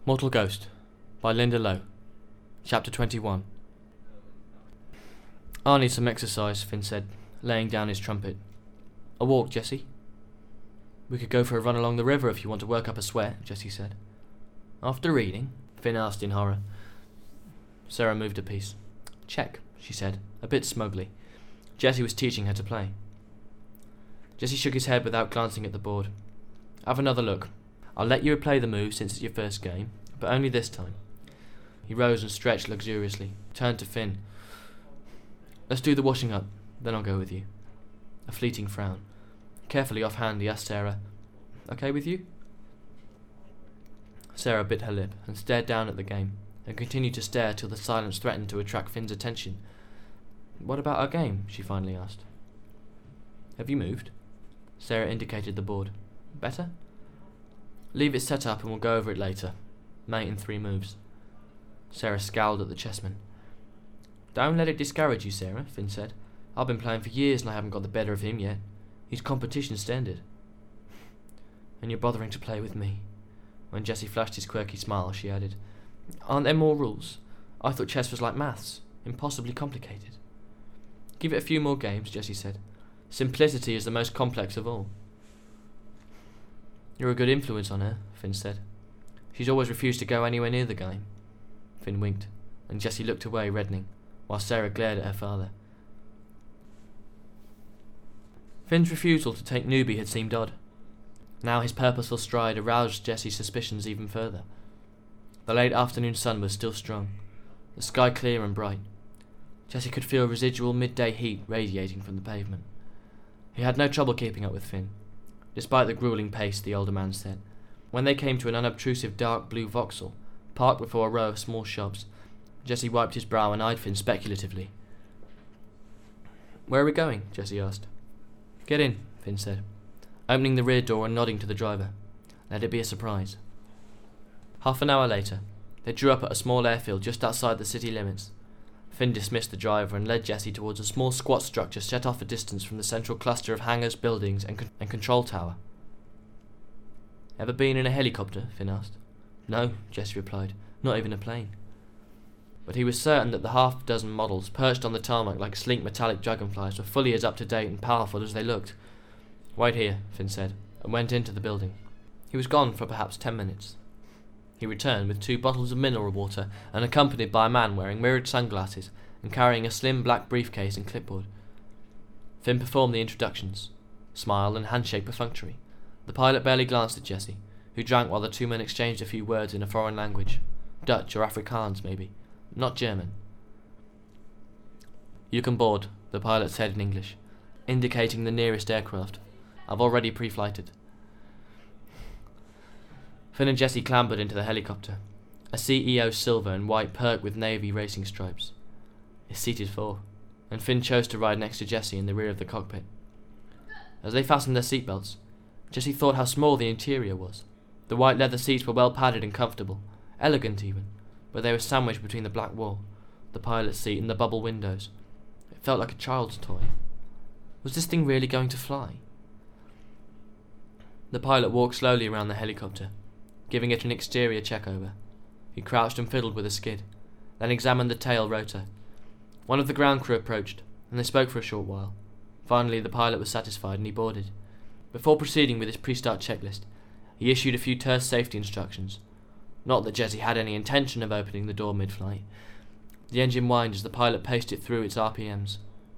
Mortal Ghost by Linda Lowe. Chapter 21. "I'll need some exercise," Finn said, laying down his trumpet. "A walk, Jessie?" "We could go for a run along the river if you want to work up a sweat," Jessie said. "After reading?" Finn asked in horror. Sarah moved a piece. "Check," she said, a bit smugly. Jessie was teaching her to play. Jessie shook his head without glancing at the board. "Have another look. I'll let you replay the move since it's your first game, but only this time." He rose and stretched luxuriously, turned to Finn. "Let's do the washing up, then I'll go with you." A fleeting frown. Carefully offhand he asked Sarah, "Okay with you?" Sarah bit her lip and stared down at the game, and continued to stare till the silence threatened to attract Finn's attention. "What about our game?" she finally asked. "Have you moved?" Sarah indicated the board. "Better?" "Leave it set up and we'll go over it later. Mate in 3 moves. Sarah scowled at the chessman. "Don't let it discourage you, Sarah," Finn said. "I've been playing for years and I haven't got the better of him yet. He's competition standard." "And you're bothering to play with me." When Jessie flashed his quirky smile, she added, "Aren't there more rules? I thought chess was like maths, impossibly complicated." "Give it a few more games," Jessie said. "Simplicity is the most complex of all." "You're a good influence on her," Finn said. "She's always refused to go anywhere near the game." Finn winked, and Jessie looked away, reddening, while Sarah glared at her father. Finn's refusal to take Newbie had seemed odd. Now his purposeful stride aroused Jessie's suspicions even further. The late afternoon sun was still strong, the sky clear and bright. Jessie could feel residual midday heat radiating from the pavement. He had no trouble keeping up with Finn, despite the grueling pace the older man set. When they came to an unobtrusive dark blue Vauxhall, parked before a row of small shops, Jessie wiped his brow and eyed Finn speculatively. "Where are we going?" Jessie asked. "Get in," Finn said, opening the rear door and nodding to the driver. "Let it be a surprise." Half an hour later, they drew up at a small airfield just outside the city limits. Finn dismissed the driver and led Jessie towards a small squat structure set off a distance from the central cluster of hangars, buildings, and control tower. "Ever been in a helicopter?" Finn asked. "No," Jessie replied, "not even a plane." But he was certain that the half-dozen models perched on the tarmac like sleek metallic dragonflies were fully as up-to-date and powerful as they looked. "Wait here," Finn said, and went into the building. He was gone for perhaps 10 minutes. He returned with 2 bottles of mineral water and accompanied by a man wearing mirrored sunglasses and carrying a slim black briefcase and clipboard. Finn performed the introductions. Smile and handshake perfunctory. The pilot barely glanced at Jessie, who drank while the 2 men exchanged a few words in a foreign language. Dutch or Afrikaans, maybe. Not German. "You can board," the pilot said in English, indicating the nearest aircraft. "I've already pre-flighted." Finn and Jessie clambered into the helicopter, a CEO silver and white perk with navy racing stripes. It seated 4, and Finn chose to ride next to Jessie in the rear of the cockpit. As they fastened their seatbelts, Jessie thought how small the interior was. The white leather seats were well padded and comfortable, elegant even, but they were sandwiched between the black wall, the pilot's seat, and the bubble windows. It felt like a child's toy. Was this thing really going to fly? The pilot walked slowly around the helicopter, giving it an exterior check-over. He crouched and fiddled with a skid, then examined the tail rotor. One of the ground crew approached, and they spoke for a short while. Finally, the pilot was satisfied and he boarded. Before proceeding with his pre-start checklist, he issued a few terse safety instructions. Not that Jessie had any intention of opening the door mid-flight. The engine whined as the pilot paced it through its RPMs.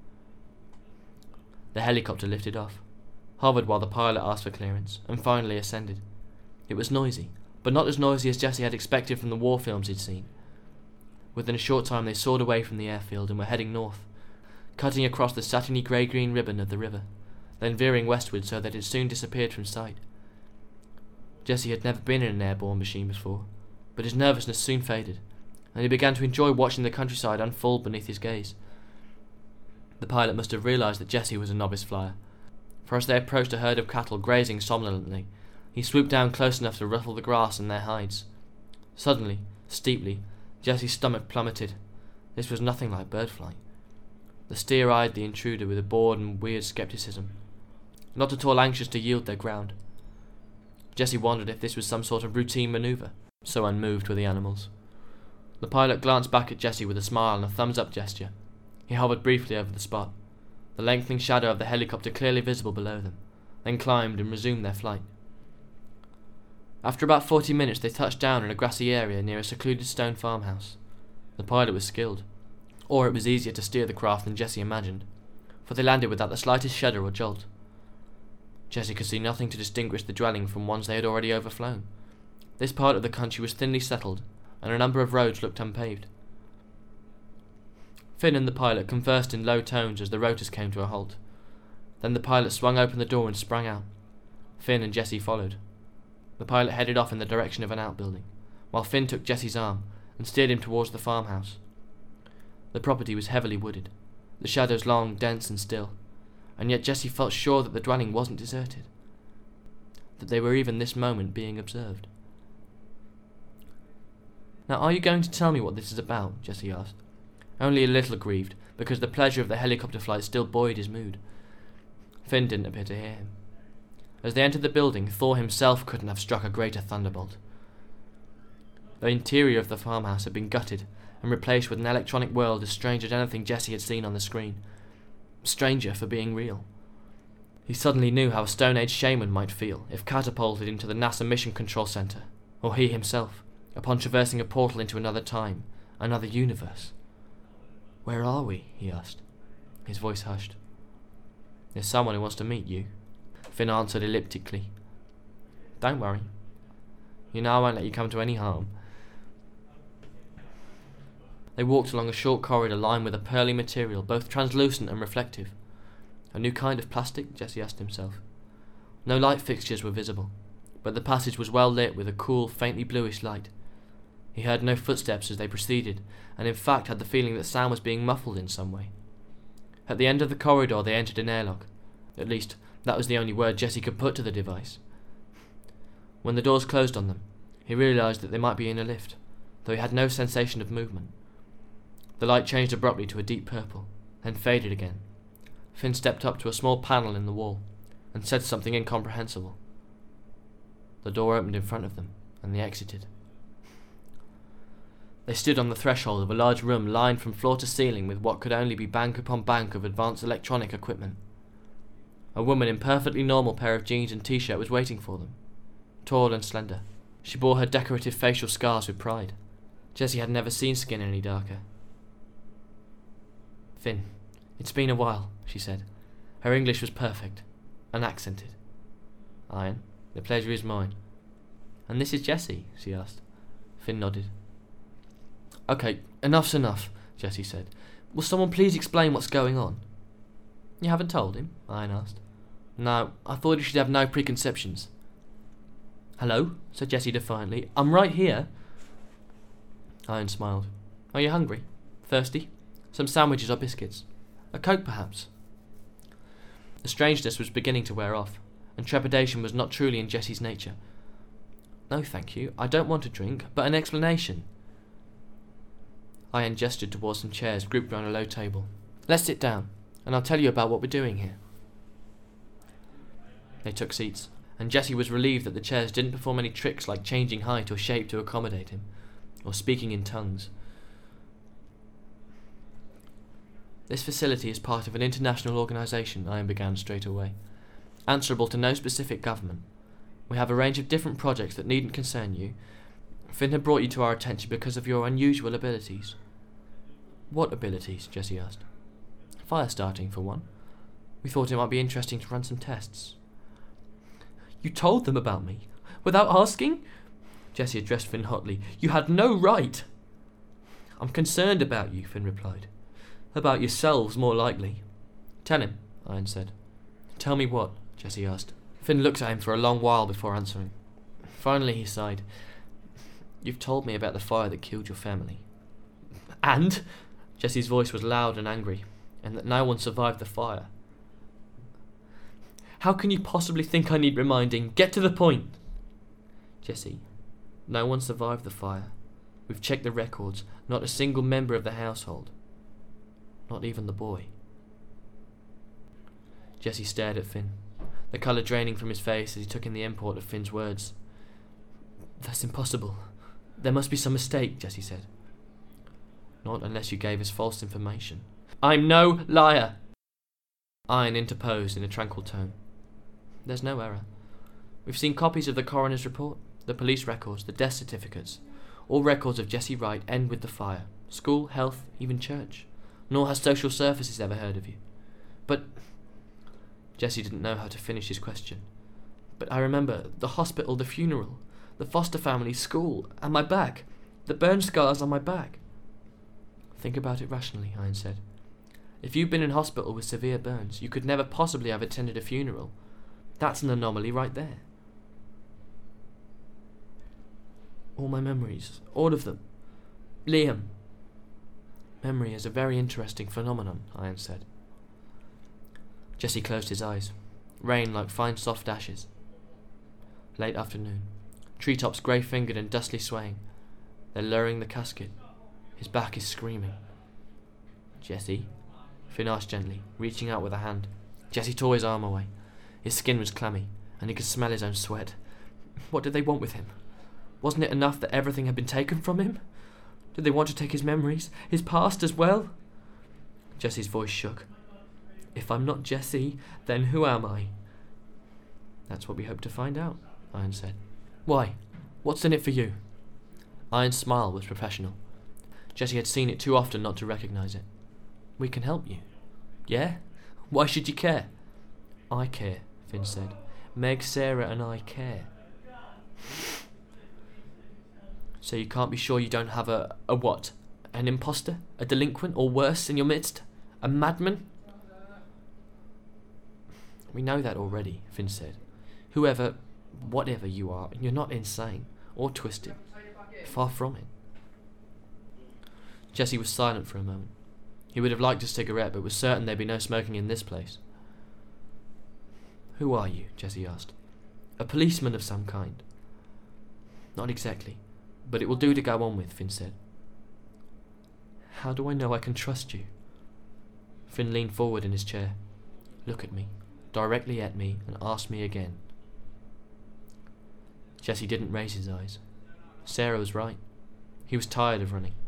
The helicopter lifted off, hovered while the pilot asked for clearance, and finally ascended. It was noisy, but not as noisy as Jessie had expected from the war films he'd seen. Within a short time they soared away from the airfield and were heading north, cutting across the satiny grey-green ribbon of the river, then veering westward so that it soon disappeared from sight. Jessie had never been in an airborne machine before, but his nervousness soon faded, and he began to enjoy watching the countryside unfold beneath his gaze. The pilot must have realised that Jessie was a novice flyer, for as they approached a herd of cattle grazing somnolently, he swooped down close enough to ruffle the grass and their hides. Suddenly, steeply, Jessie's stomach plummeted. This was nothing like bird flight. The steer eyed the intruder with a bored and weird scepticism, not at all anxious to yield their ground. Jessie wondered if this was some sort of routine manoeuvre, So unmoved were the animals. The pilot glanced back at Jessie with a smile and a thumbs-up gesture. He hovered briefly over the spot, the lengthening shadow of the helicopter clearly visible below them, then climbed and resumed their flight. After about 40 minutes they touched down in a grassy area near a secluded stone farmhouse. The pilot was skilled, or it was easier to steer the craft than Jessie imagined, for they landed without the slightest shudder or jolt. Jessie could see nothing to distinguish the dwelling from ones they had already overflown. This part of the country was thinly settled, and a number of roads looked unpaved. Finn and the pilot conversed in low tones as the rotors came to a halt. Then the pilot swung open the door and sprang out. Finn and Jessie followed. The pilot headed off in the direction of an outbuilding, while Finn took Jessie's arm and steered him towards the farmhouse. The property was heavily wooded, the shadows long, dense and still, and yet Jessie felt sure that the dwelling wasn't deserted, that they were even this moment being observed. "Now are you going to tell me what this is about?" Jessie asked, only a little aggrieved, because the pleasure of the helicopter flight still buoyed his mood. Finn didn't appear to hear him. As they entered the building, Thor himself couldn't have struck a greater thunderbolt. The interior of the farmhouse had been gutted and replaced with an electronic world as strange as anything Jessie had seen on the screen. Stranger for being real. He suddenly knew how a Stone Age shaman might feel if catapulted into the NASA Mission Control Center, or he himself, upon traversing a portal into another time, another universe. "Where are we?" he asked. His voice hushed. "There's someone who wants to meet you," Finn answered elliptically. "Don't worry. You know I won't let you come to any harm." They walked along a short corridor lined with a pearly material, both translucent and reflective. A new kind of plastic, Jessie asked himself. No light fixtures were visible, but the passage was well lit with a cool, faintly bluish light. He heard no footsteps as they proceeded, and in fact had the feeling that sound was being muffled in some way. At the end of the corridor they entered an airlock. At least, that was the only word Jessie could put to the device. When the doors closed on them, he realised that they might be in a lift, though he had no sensation of movement. The light changed abruptly to a deep purple, then faded again. Finn stepped up to a small panel in the wall, and said something incomprehensible. The door opened in front of them, and they exited. They stood on the threshold of a large room lined from floor to ceiling with what could only be bank upon bank of advanced electronic equipment. A woman in perfectly normal pair of jeans and t-shirt was waiting for them. Tall and slender, she bore her decorative facial scars with pride. Jessie had never seen skin any darker. "Finn, it's been a while," she said. Her English was perfect, unaccented. "Iron, the pleasure is mine." "And this is Jessie?" she asked. Finn nodded. "Okay, enough's enough," Jessie said. "Will someone please explain what's going on?" "You haven't told him?" Iron asked. "No, I thought he should have no preconceptions." "Hello," said Jessie defiantly. "I'm right here." Iron smiled. "Are you hungry? Thirsty? Some sandwiches or biscuits? A Coke, perhaps?" The strangeness was beginning to wear off, and trepidation was not truly in Jessie's nature. "No, thank you. I don't want a drink, but an explanation." Iron gestured towards some chairs grouped round a low table. "Let's sit down, and I'll tell you about what we're doing here." They took seats, and Jessie was relieved that the chairs didn't perform any tricks like changing height or shape to accommodate him, or speaking in tongues. "This facility is part of an international organisation," Iron began straight away, "answerable to no specific government. We have a range of different projects that needn't concern you. Finn had brought you to our attention because of your unusual abilities." "What abilities?" Jessie asked. "Fire starting, for one. We thought it might be interesting to run some tests." "You told them about me? Without asking?" Jessie addressed Finn hotly. "You had no right." "I'm concerned about you," Finn replied. "About yourselves, more likely." "Tell him," Iron said. "Tell me what?" Jessie asked. Finn looked at him for a long while before answering. Finally he sighed. "You've told me about the fire that killed your family." "And?" Jessie's voice was loud and angry. "And that no one survived the fire." "How can you possibly think I need reminding? Get to the point." "Jessie, no one survived the fire. We've checked the records. Not a single member of the household. Not even the boy." Jessie stared at Finn, the colour draining from his face as he took in the import of Finn's words. "That's impossible," There must be some mistake, Jessie said. Not unless you gave us false information. I'm no liar! Iron interposed in a tranquil tone. There's no error. We've seen copies of the coroner's report, the police records, the death certificates. All records of Jessie Wright end with the fire. School, health, even church. Nor has social services ever heard of you. But... Jessie didn't know how to finish his question. But I remember the hospital, the funeral, the foster family, school, and my back. The burn scars on my back. Think about it rationally, Iron said. If you've been in hospital with severe burns, you could never possibly have attended a funeral. That's an anomaly right there. All my memories, all of them. Liam. Memory is a very interesting phenomenon, Iron said. Jessie closed his eyes. Rain like fine soft ashes. Late afternoon. Treetops grey-fingered and dustily swaying. They're lowering the casket. His back is screaming. Jessie? Finn asked gently, reaching out with a hand. Jessie tore his arm away. His skin was clammy, and he could smell his own sweat. What did they want with him? Wasn't it enough that everything had been taken from him? Did they want to take his memories, his past as well? Jessie's voice shook. If I'm not Jessie, then who am I? That's what we hope to find out, Iron said. Why? What's in it for you? Iron's smile was professional. Jessie had seen it too often not to recognise it. We can help you. Yeah? Why should you care? I care, Finn said. Meg, Sarah and I care. So you can't be sure you don't have a what? An imposter? A delinquent? Or worse in your midst? A madman? We know that already, Finn said. Whoever, whatever you are, you're not insane or twisted. Far from it. Jessie was silent for a moment. He would have liked a cigarette, but was certain there'd be no smoking in this place. Who are you? Jessie asked. A policeman of some kind. Not exactly, but it will do to go on with, Finn said. How do I know I can trust you? Finn leaned forward in his chair. Look at me, directly at me, and ask me again. Jessie didn't raise his eyes. Sarah was right. He was tired of running.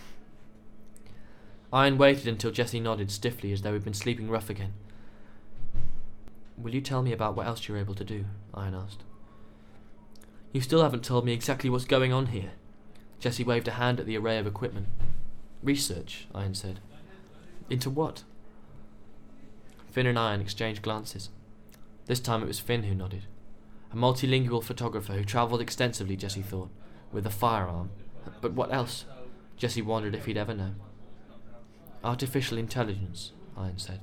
Iron waited until Jessie nodded stiffly as though he'd been sleeping rough again. Will you tell me about what else you're able to do? Iron asked. You still haven't told me exactly what's going on here. Jessie waved a hand at the array of equipment. Research, Iron said. Into what? Finn and Iron exchanged glances. This time it was Finn who nodded. A multilingual photographer who travelled extensively, Jessie thought, with a firearm. But what else? Jessie wondered if he'd ever know. Artificial intelligence, Iron said.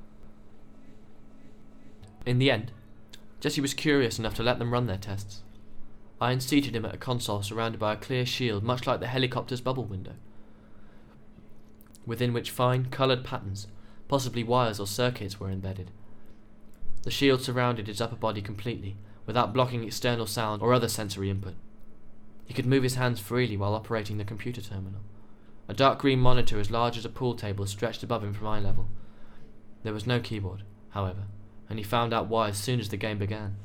In the end, Jessie was curious enough to let them run their tests. Iron seated him at a console surrounded by a clear shield much like the helicopter's bubble window, within which fine, coloured patterns, possibly wires or circuits, were embedded. The shield surrounded his upper body completely, without blocking external sound or other sensory input. He could move his hands freely while operating the computer terminal. A dark green monitor as large as a pool table stretched above him from eye level. There was no keyboard, however, and he found out why as soon as the game began.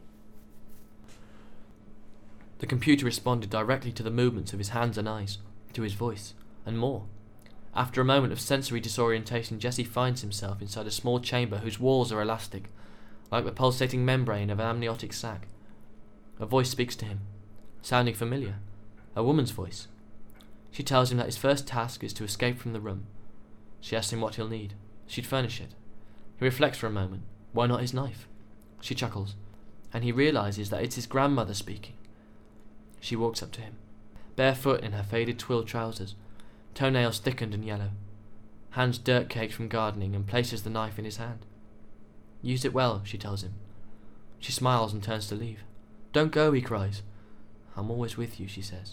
The computer responded directly to the movements of his hands and eyes, to his voice, and more. After a moment of sensory disorientation, Jessie finds himself inside a small chamber whose walls are elastic, like the pulsating membrane of an amniotic sac. A voice speaks to him, sounding familiar. A woman's voice. She tells him that his first task is to escape from the room. She asks him what he'll need. She'd furnish it. He reflects for a moment. Why not his knife? She chuckles, and he realises that it's his grandmother speaking. She walks up to him, barefoot in her faded twill trousers, toenails thickened and yellow, hands dirt-caked from gardening, and places the knife in his hand. Use it well, she tells him. She smiles and turns to leave. Don't go, he cries. I'm always with you, she says.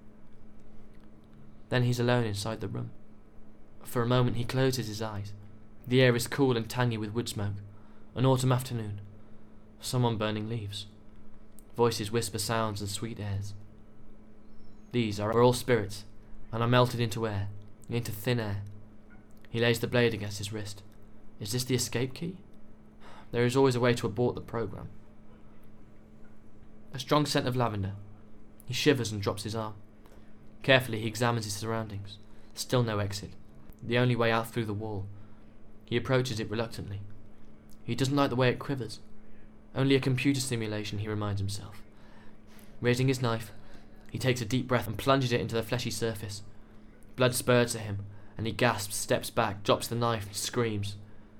Then he's alone inside the room. For a moment he closes his eyes. The air is cool and tangy with wood smoke. An autumn afternoon. Someone burning leaves. Voices whisper sounds and sweet airs. These are all spirits, and are melted into air, into thin air. He lays the blade against his wrist. Is this the escape key? There is always a way to abort the program. A strong scent of lavender. He shivers and drops his arm. Carefully he examines his surroundings. Still no exit. The only way out through the wall. He approaches it reluctantly. He doesn't like the way it quivers. Only a computer simulation, he reminds himself. Raising his knife, he takes a deep breath and plunges it into the fleshy surface. Blood spurts at him, and he gasps, steps back, drops the knife, and screams.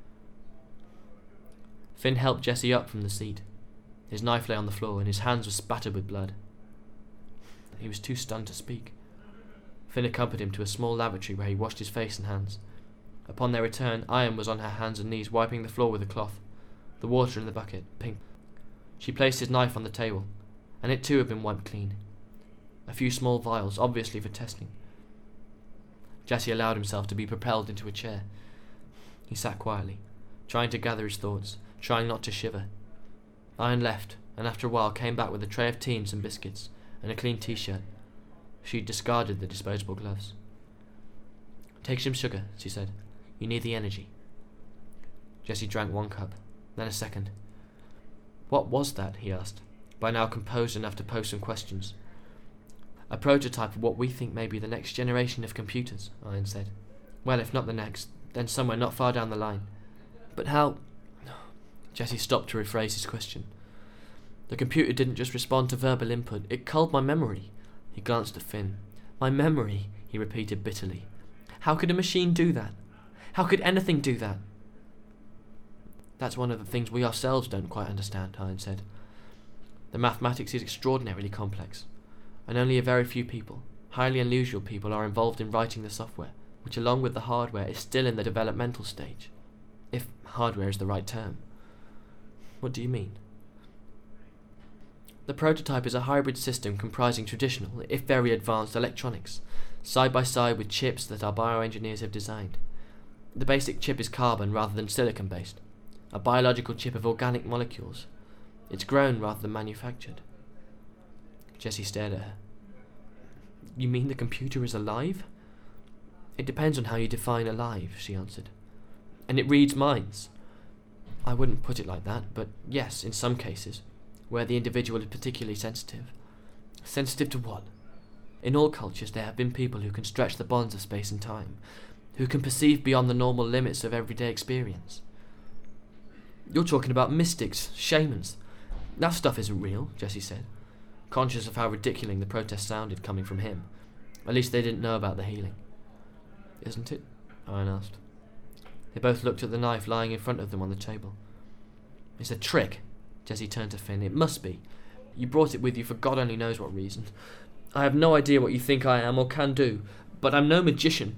Finn helped Jesse up from the seat. His knife lay on the floor, and his hands were spattered with blood. He was too stunned to speak. Finn accompanied him to a small lavatory where he washed his face and hands. Upon their return, Ian was on her hands and knees wiping the floor with a cloth, the water in the bucket pink. She placed his knife on the table, and it too had been wiped clean. A few small vials, obviously for testing. Jesse allowed himself to be propelled into a chair. He sat quietly, trying to gather his thoughts, trying not to shiver. Ian left, and after a while came back with a tray of tea and some biscuits, and a clean t-shirt. She'd discarded the disposable gloves. "Take some sugar," she said. "You need the energy." Jesse drank one cup, then a second. "What was that?" he asked, by now composed enough to pose some questions. "A prototype of what we think may be the next generation of computers," Ian said. "Well, if not the next, then somewhere not far down the line. But how—" Jesse stopped to rephrase his question. "The computer didn't just respond to verbal input, it culled my memory." He glanced at Finn. "My memory," he repeated bitterly. "How could a machine do that? How could anything do that?" "That's one of the things we ourselves don't quite understand," Ian said. "The mathematics is extraordinarily complex, and only a very few people, highly unusual people, are involved in writing the software, which along with the hardware is still in the developmental stage. If hardware is the right term." "What do you mean?" "The prototype is a hybrid system comprising traditional, if very advanced, electronics, side by side with chips that our bioengineers have designed. The basic chip is carbon rather than silicon-based, a biological chip of organic molecules. It's grown rather than manufactured." Jesse stared at her. "You mean the computer is alive?" "It depends on how you define alive," she answered. "And it reads minds." "I wouldn't put it like that, but yes, in some cases, where the individual is particularly sensitive." "Sensitive to what?" "In all cultures there have been people who can stretch the bonds of space and time, who can perceive beyond the normal limits of everyday experience." "You're talking about mystics, shamans. That stuff isn't real," Jesse said, conscious of how ridiculous the protest sounded coming from him. At least they didn't know about the healing. "Isn't it?" Ian asked. They both looked at the knife lying in front of them on the table. "It's a trick." Jesse turned to Finn. "It must be. You brought it with you for God only knows what reason. I have no idea what you think I am or can do, but I'm no magician."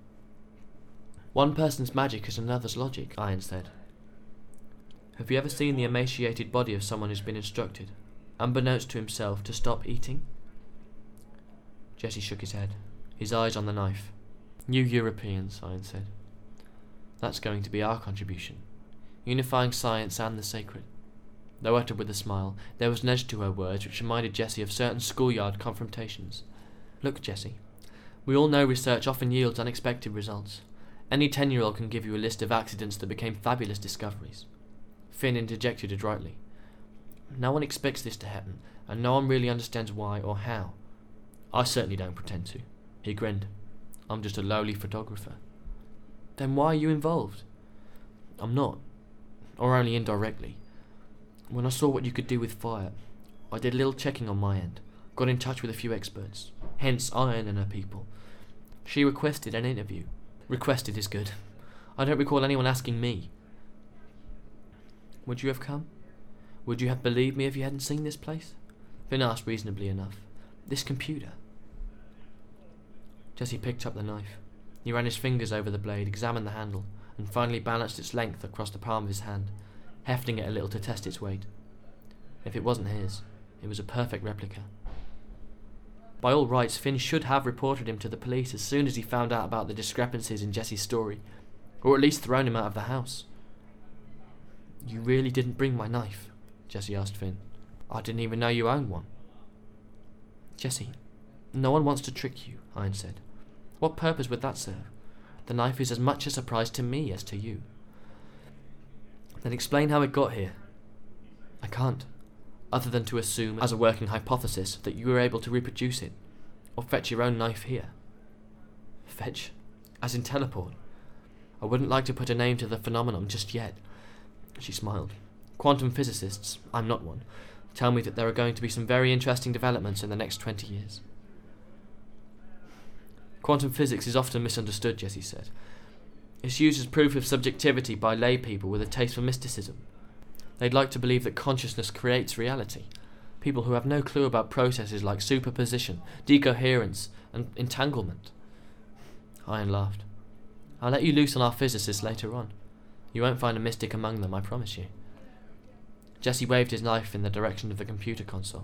"One person's magic is another's logic," Ian said. "Have you ever seen the emaciated body of someone who's been instructed, unbeknownst to himself, to stop eating?" Jesse shook his head, his eyes on the knife. "You Europeans," Ian said. "That's going to be our contribution, unifying science and the sacred." Though uttered with a smile, there was an edge to her words which reminded Jesse of certain schoolyard confrontations. "Look, Jesse, we all know research often yields unexpected results. Any 10-year-old can give you a list of accidents that became fabulous discoveries." Finn interjected adroitly. "No one expects this to happen, and no one really understands why or how. I certainly don't pretend to." He grinned. "I'm just a lowly photographer." "Then why are you involved?" "I'm not, or only indirectly. When I saw what you could do with fire, I did a little checking on my end, got in touch with a few experts, hence Ian and her people. She requested an interview." "Requested is good. I don't recall anyone asking me." "Would you have come? Would you have believed me if you hadn't seen this place?" Finn asked reasonably enough. "This computer." Jesse picked up the knife. He ran his fingers over the blade, examined the handle, and finally balanced its length across the palm of his hand, hefting it a little to test its weight. If it wasn't his, it was a perfect replica. By all rights, Finn should have reported him to the police as soon as he found out about the discrepancies in Jesse's story, or at least thrown him out of the house. "You really didn't bring my knife?" Jesse asked Finn. "I didn't even know you owned one." "Jesse, no one wants to trick you," Ian said. "What purpose would that serve? The knife is as much a surprise to me as to you." "Then explain how it got here." "I can't, other than to assume, as a working hypothesis, that you were able to reproduce it. Or fetch your own knife here. Fetch? As in teleport? I wouldn't like to put a name to the phenomenon just yet. She smiled. Quantum physicists, I'm not one, tell me that there are going to be some very interesting developments in the next 20 years. Quantum physics is often misunderstood, Jessie said. It's used as proof of subjectivity by lay people with a taste for mysticism. They'd like to believe that consciousness creates reality. People who have no clue about processes like superposition, decoherence, and entanglement. Ian laughed. I'll let you loose on our physicists later on. You won't find a mystic among them, I promise you. Jessie waved his knife in the direction of the computer console.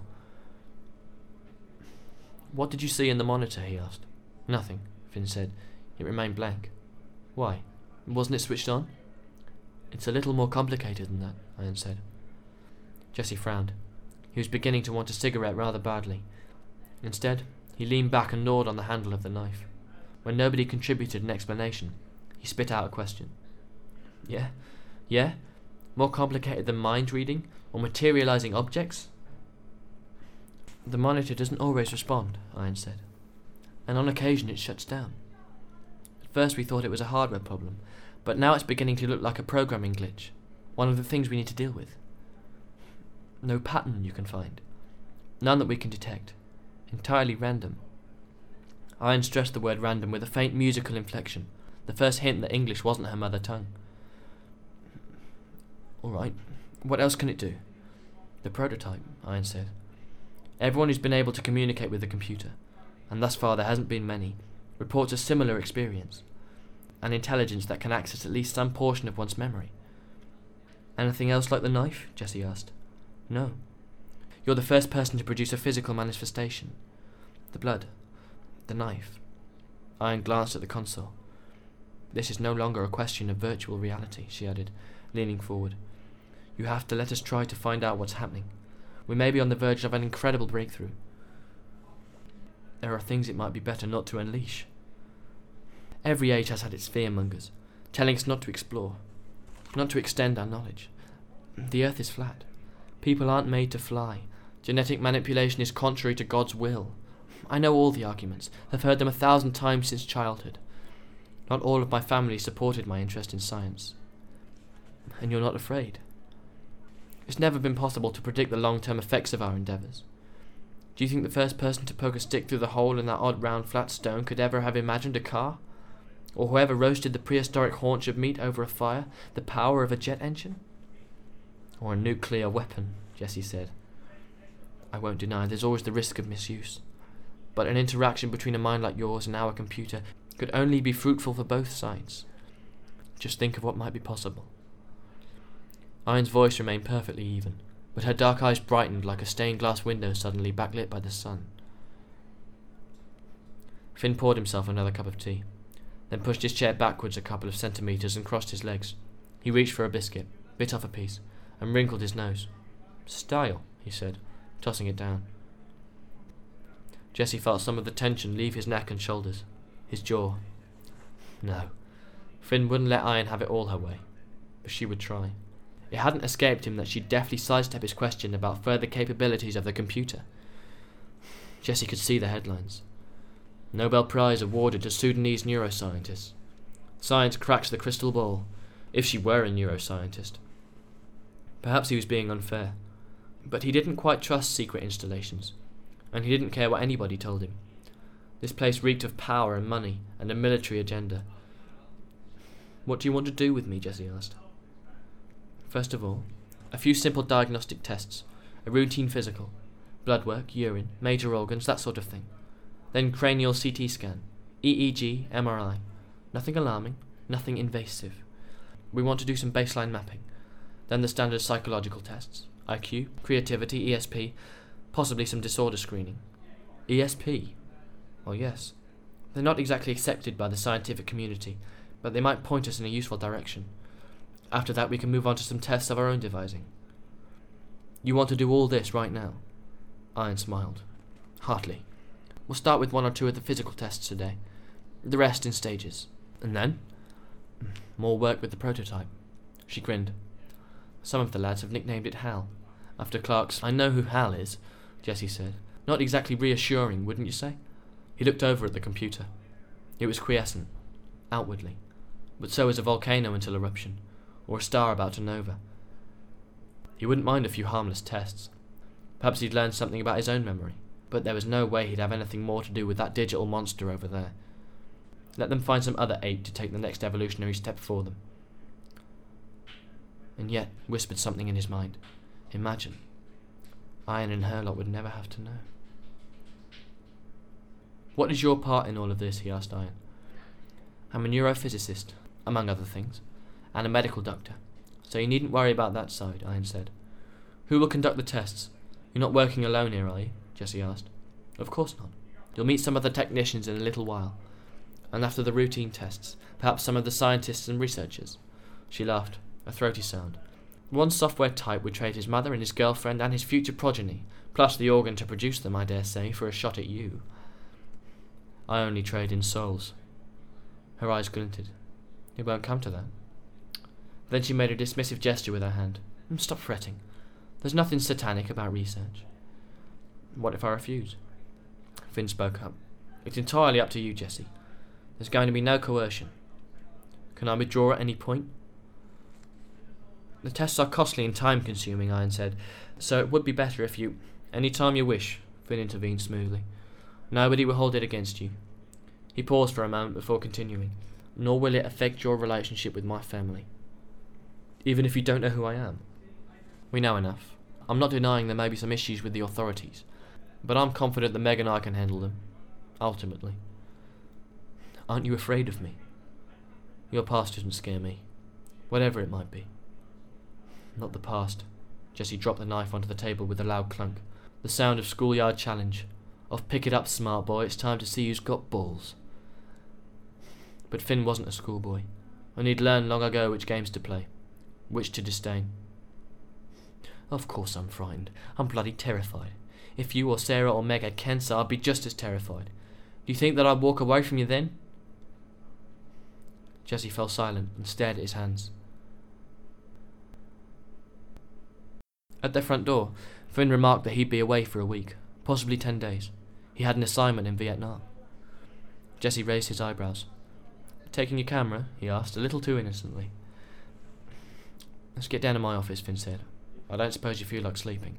What did you see in the monitor? He asked. Nothing, Finn said. It remained blank. Why? Wasn't it switched on? It's a little more complicated than that, Ian said. Jessie frowned. He was beginning to want a cigarette rather badly. Instead, he leaned back and gnawed on the handle of the knife. When nobody contributed an explanation, he spit out a question. Yeah? Yeah? More complicated than mind reading or materializing objects? The monitor doesn't always respond, Ian said. And on occasion it shuts down. At first we thought it was a hardware problem, but now it's beginning to look like a programming glitch. One of the things we need to deal with. No pattern you can find. None that we can detect. Entirely random. Ian stressed the word random with a faint musical inflection, the first hint that English wasn't her mother tongue. All right, what else can it do? The prototype, Ian said. Everyone who's been able to communicate with the computer, and thus far there hasn't been many, reports a similar experience. An intelligence that can access at least some portion of one's memory. Anything else like the knife? Jessie asked. No. You're the first person to produce a physical manifestation. The blood. The knife. Ian glanced at the console. This is no longer a question of virtual reality, she added, leaning forward. You have to let us try to find out what's happening. We may be on the verge of an incredible breakthrough. There are things it might be better not to unleash. Every age has had its fearmongers, telling us not to explore, not to extend our knowledge. The earth is flat. People aren't made to fly. Genetic manipulation is contrary to God's will. I know all the arguments. I've heard them 1,000 times since childhood. Not all of my family supported my interest in science. And you're not afraid. It's never been possible to predict the long-term effects of our endeavours. Do you think the first person to poke a stick through the hole in that odd round flat stone could ever have imagined a car? Or whoever roasted the prehistoric haunch of meat over a fire, the power of a jet engine? Or a nuclear weapon, Jessie said. I won't deny there's always the risk of misuse. But an interaction between a mind like yours and our computer could only be fruitful for both sides. Just think of what might be possible. Iron's voice remained perfectly even, but her dark eyes brightened like a stained glass window suddenly backlit by the sun. Finn poured himself another cup of tea, then pushed his chair backwards a couple of centimetres and crossed his legs. He reached for a biscuit, bit off a piece, and wrinkled his nose. Style, he said, tossing it down. Jessie felt some of the tension leave his neck and shoulders, his jaw. No, Finn wouldn't let Iron have it all her way, but she would try. It hadn't escaped him that she'd deftly sidestep his question about further capabilities of the computer. Jessie could see the headlines. Nobel Prize awarded to Sudanese neuroscientist. Science cracks the crystal ball, if she were a neuroscientist. Perhaps he was being unfair, but he didn't quite trust secret installations, and he didn't care what anybody told him. This place reeked of power and money and a military agenda. What do you want to do with me? Jessie asked. First of all, a few simple diagnostic tests, a routine physical, blood work, urine, major organs, that sort of thing. Then cranial CT scan, EEG, MRI. Nothing alarming, nothing invasive. We want to do some baseline mapping. Then the standard psychological tests, IQ, creativity, ESP, possibly some disorder screening. ESP? Well, yes. They're not exactly accepted by the scientific community, but they might point us in a useful direction. After that, we can move on to some tests of our own devising. You want to do all this right now? Iron smiled. Hardly. We'll start with 1 or 2 of the physical tests today. The rest in stages. And then? More work with the prototype. She grinned. Some of the lads have nicknamed it Hal, after Clark's I know who Hal is, Jessie said. Not exactly reassuring, wouldn't you say? He looked over at the computer. It was quiescent, outwardly, but so was a volcano until eruption, or a star about to nova. He wouldn't mind a few harmless tests. Perhaps he'd learn something about his own memory, but there was no way he'd have anything more to do with that digital monster over there. Let them find some other ape to take the next evolutionary step for them. And yet, whispered something in his mind. Imagine. Ian and her lot would never have to know. What is your part in all of this? He asked Ian. I'm a neurophysicist, among other things, and a medical doctor, so you needn't worry about that side, Ian said. Who will conduct the tests? You're not working alone here, are you? Jessie asked. Of course not. You'll meet some of the technicians in a little while, and after the routine tests, perhaps some of the scientists and researchers. She laughed, a throaty sound. One software type would trade his mother and his girlfriend and his future progeny, plus the organ to produce them, I dare say, for a shot at you. I only trade in souls. Her eyes glinted. It won't come to that. Then she made a dismissive gesture with her hand. Stop fretting. There's nothing satanic about research. What if I refuse? Finn spoke up. It's entirely up to you, Jessie. There's going to be no coercion. Can I withdraw at any point? The tests are costly and time-consuming, Ian said, so it would be better if you... Any time you wish, Finn intervened smoothly. Nobody will hold it against you. He paused for a moment before continuing. Nor will it affect your relationship with my family. Even if you don't know who I am. We know enough. I'm not denying there may be some issues with the authorities, but I'm confident that Meg and I can handle them. Ultimately. Aren't you afraid of me? Your past doesn't scare me. Whatever it might be. Not the past. Jessie dropped the knife onto the table with a loud clunk. The sound of schoolyard challenge. Of pick it up, smart boy, it's time to see who's got balls. But Finn wasn't a schoolboy, and he'd learned long ago which games to play, which to disdain. Of course I'm frightened. I'm bloody terrified. If you or Sarah or Meg had cancer, I'd be just as terrified. Do you think that I'd walk away from you then? Jessie fell silent and stared at his hands. At their front door, Finn remarked that he'd be away for a week, possibly 10 days. He had an assignment in Vietnam. Jessie raised his eyebrows. Taking your camera? He asked, a little too innocently. Let's get down to my office, Finn said. I don't suppose you feel like sleeping.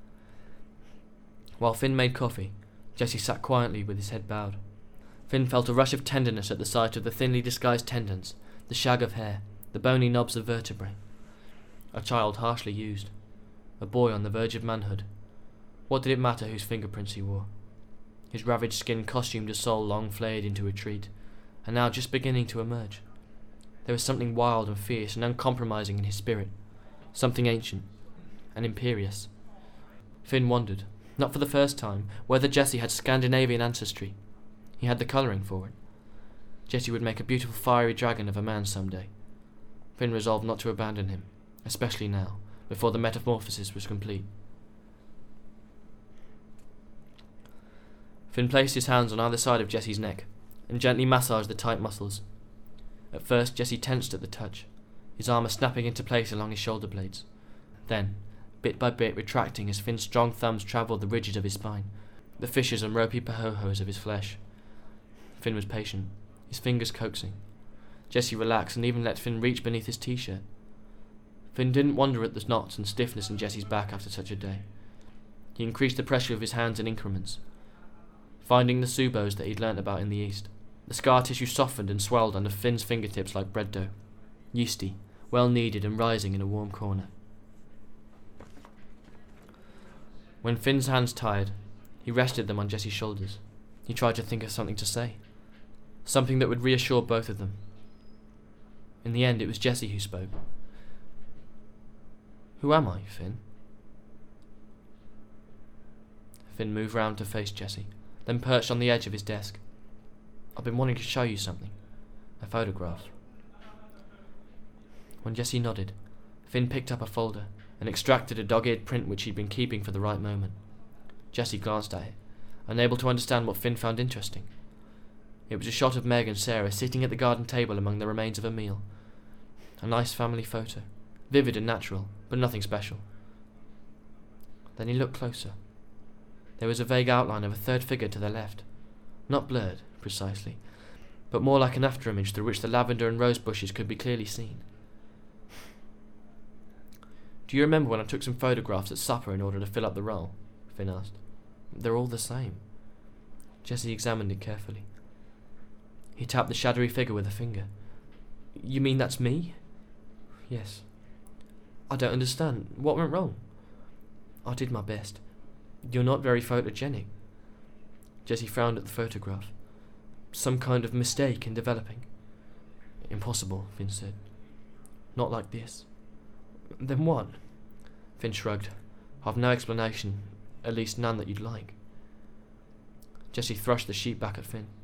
While Finn made coffee, Jessie sat quietly with his head bowed. Finn felt a rush of tenderness at the sight of the thinly disguised tendons, the shag of hair, the bony knobs of vertebrae. A child harshly used. A boy on the verge of manhood. What did it matter whose fingerprints he wore? His ravaged skin costumed a soul long flayed into retreat, and now just beginning to emerge. There was something wild and fierce and uncompromising in his spirit, something ancient and imperious. Finn wondered, not for the first time, whether Jessie had Scandinavian ancestry. He had the colouring for it. Jessie would make a beautiful fiery dragon of a man some day. Finn resolved not to abandon him, especially now, before the metamorphosis was complete. Finn placed his hands on either side of Jessie's neck and gently massaged the tight muscles. At first, Jessie tensed at the touch, his armour snapping into place along his shoulder blades. Then, bit by bit retracting as Finn's strong thumbs travelled the ridges of his spine, the fissures and ropey pahohos of his flesh. Finn was patient, his fingers coaxing. Jessie relaxed and even let Finn reach beneath his t-shirt. Finn didn't wonder at the knots and stiffness in Jessie's back after such a day. He increased the pressure of his hands in increments, finding the subos that he'd learnt about in the East. The scar tissue softened and swelled under Finn's fingertips like bread dough, yeasty, well kneaded and rising in a warm corner. When Finn's hands tired, he rested them on Jessie's shoulders. He tried to think of something to say, something that would reassure both of them. In the end, it was Jessie who spoke. Who am I, Finn? Finn moved round to face Jessie, then perched on the edge of his desk. I've been wanting to show you something. A photograph. When Jessie nodded, Finn picked up a folder and extracted a dog-eared print which he'd been keeping for the right moment. Jessie glanced at it, unable to understand what Finn found interesting. It was a shot of Meg and Sarah sitting at the garden table among the remains of a meal. A nice family photo, vivid and natural, but nothing special. Then he looked closer. There was a vague outline of a third figure to the left, Not blurred, precisely, but more like an afterimage through which the lavender and rose bushes could be clearly seen. Do you remember when I took some photographs at supper in order to fill up the roll? Finn asked. They're all the same. Jessie examined it carefully. He tapped the shadowy figure with a finger. You mean that's me? Yes. I don't understand. What went wrong? I did my best. You're not very photogenic. Jessie frowned at the photograph. Some kind of mistake in developing. Impossible, Finn said. Not like this. Then what? Finn shrugged. I've no explanation, at least none that you'd like. Jessie thrust the sheet back at Finn.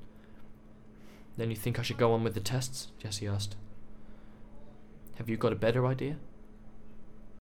Then you think I should go on with the tests? Jessie asked. Have you got a better idea?